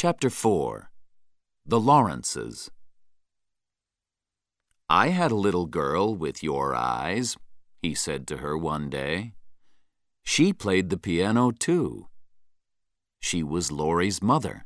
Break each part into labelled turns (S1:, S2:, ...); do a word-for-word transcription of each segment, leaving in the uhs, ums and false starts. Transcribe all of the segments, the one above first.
S1: Chapter four. The Lawrences. "I had a little girl with your eyes," he said to her one day. "She played the piano too. She was Laurie's mother."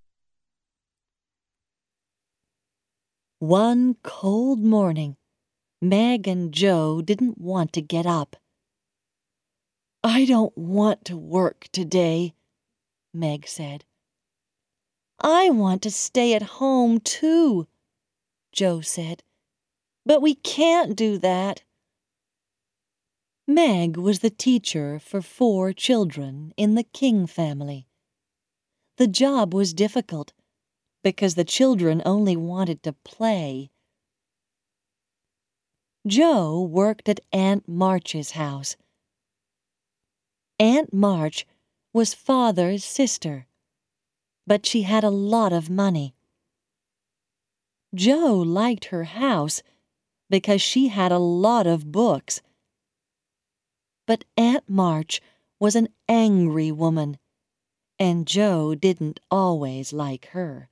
S2: One cold morning, Meg and Joe didn't want to get up. "I don't want to work today," Meg said. "I want to stay at home, too," Joe said. "But we can't do that." Meg was the teacher for four children in the King family. The job was difficult because the children only wanted to play. Joe worked at Aunt March's house. Aunt March was Father's sister, but she had a lot of money. Joe liked her house because she had a lot of books. But Aunt March was an angry woman, and Joe didn't always like her.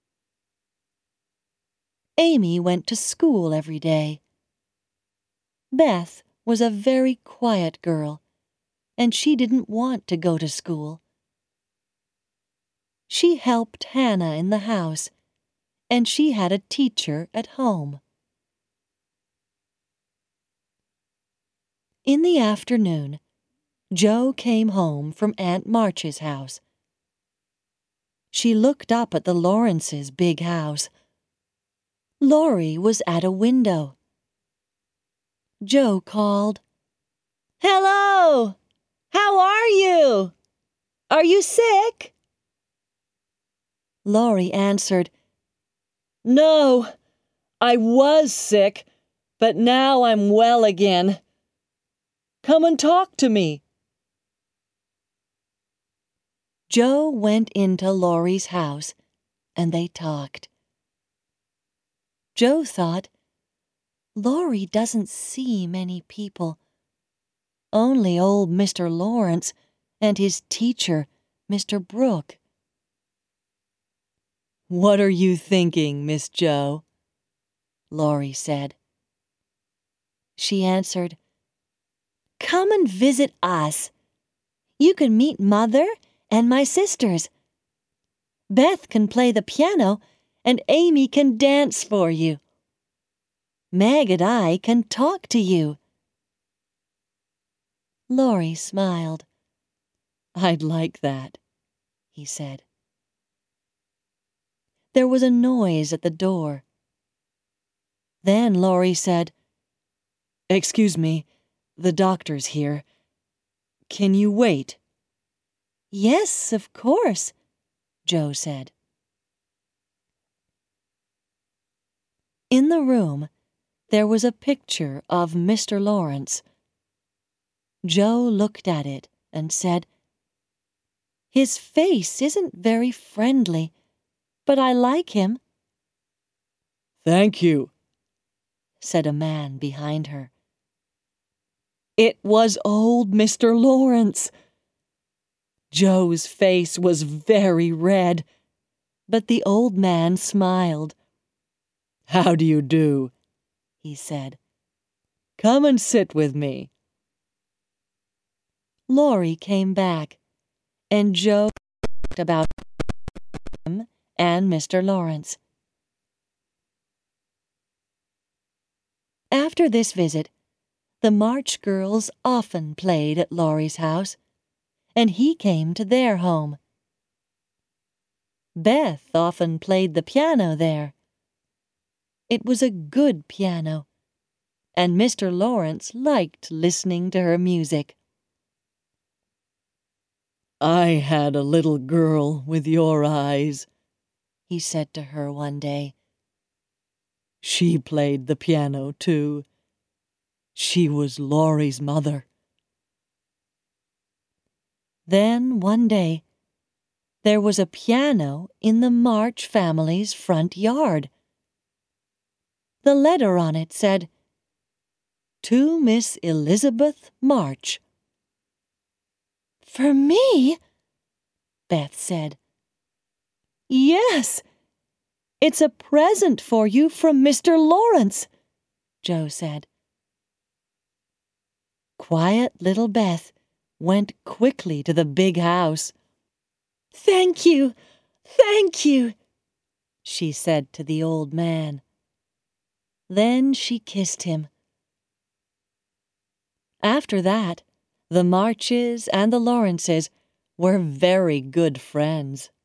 S2: Amy went to school every day. Beth was a very quiet girl, and she didn't want to go to school. She helped Hannah in the house, and she had a teacher at home. In the afternoon, Joe came home from Aunt March's house. She looked up at the Lawrences' big house. Laurie was at a window. Joe called, "Hello! How are you? Are you sick?" Laurie answered, "No, I was sick, but now I'm well again. Come and talk to me." Joe went into Laurie's house, and they talked. Joe thought, Laurie doesn't see many people. Only old Mister Lawrence and his teacher, Mister Brooke. "What are you thinking, Miss Joe?" Laurie said. She answered, "Come and visit us. You can meet Mother and my sisters. Beth can play the piano, and Amy can dance for you. Meg and I can talk to you." Laurie smiled. "I'd like that," he said. There was a noise at the door. Then Laurie said, "Excuse me, the doctor's here. Can you wait?" "Yes, of course," Joe said. In the room, there was a picture of Mister Lawrence. Joe looked at it and said, "His face isn't very friendly, but I like him." "Thank you," said a man behind her. It was old Mister Lawrence. Joe's face was very red, but the old man smiled. "How do you do?" he said. "Come and sit with me." Laurie came back, and Joe talked about him and Mister Lawrence. After this visit, the March girls often played at Laurie's house, and he came to their home. Beth often played the piano there. It was a good piano, and Mister Lawrence liked listening to her music. "I had a little girl with your eyes," he said to her one day. "She played the piano, too. She was Laurie's mother." Then, one day, there was a piano in the March family's front yard. The letter on it said, "To Miss Elizabeth March." "For me?" Beth said. Yes, it's a present for you from Mister Lawrence, Joe said. Quiet little Beth went quickly to the big house. Thank you, thank you, she said to the old man. Then she kissed him. After that, the Marches and the Lawrences were very good friends.